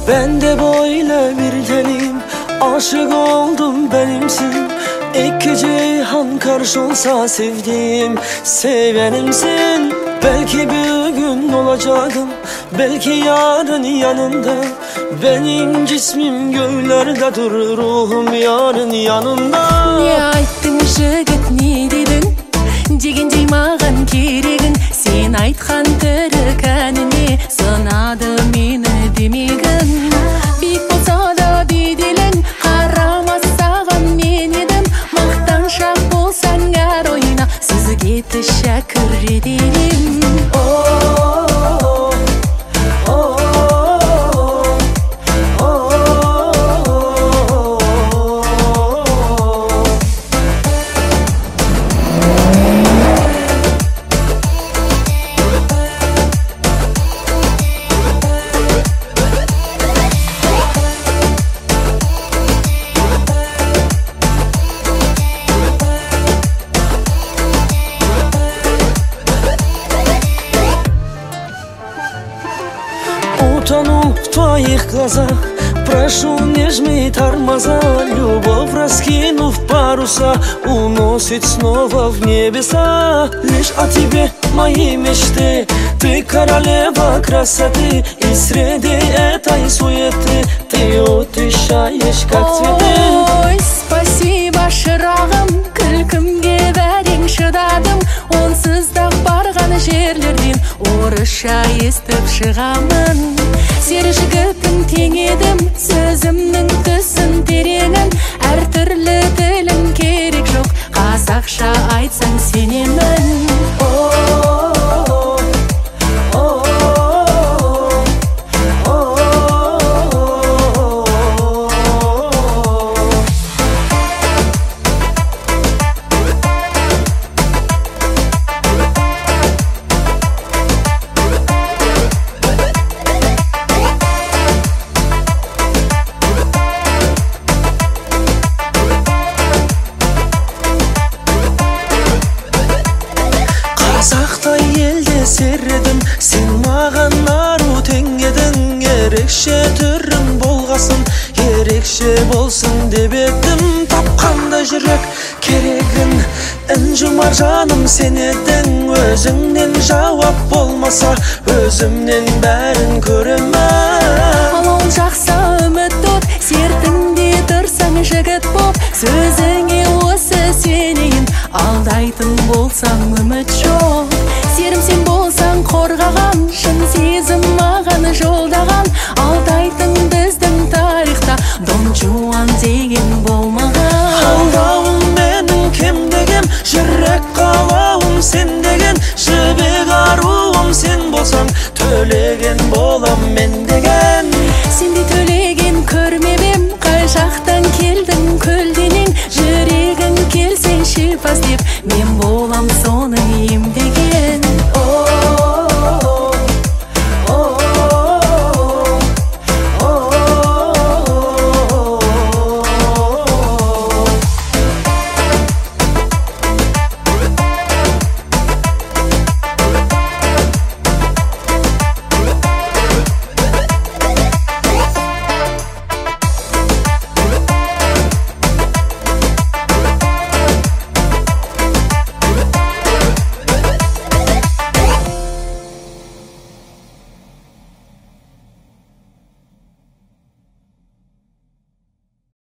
Ben de böyle bir deliyim, aşık oldum benimsin. İki cihan karşı olsa sevdiğim sevenimsin. Belki bir gün olacağım, belki yarın yanında. Benim cismim göğlerde durur, ruhum yarın yanında. Ne ayttın жігіт, не дедің дегендей маған керегін. Сен айтқан тірі кәніме сынады мені демегін. Биік болса да беделің, қарамас саған мен едім. Мақтаншақ болсаң әр ойна, сізге тәшәкүр еделім. Утону в твоих глазах, прошу, не жми тормоза. Любовь, раскинув паруса, уносит снова в небеса. Лишь о тебе мои мечты, ты королева красоты. И среди этой суеты ты утешаешь, как цветы. Ой, спасибо, шырағым, күлкімге бәрең шыдадым. Онсыз да барған жерлерден орысша естіп шығамын. Сері жігітің тең едім, сөзімнің түсін тереңін. Әр түрлі тілім керек жоқ, қазақша айтсаң сенемін. Қазақтай елде середім, сен маған ару тең едің. Ерекше түрің болғасын, ерекше болсын деп едім. Тапқанда жүрек керегін, інжұмар жаным сен едің. Өзіңнен жауап болмаса, өзімнен бәрін көремін. Ал ол жақса үміт от, сертіңде тұрсаң жігіт боп. Сөзіңе осы сенейін, алдайтын болсаң үміт жоқ.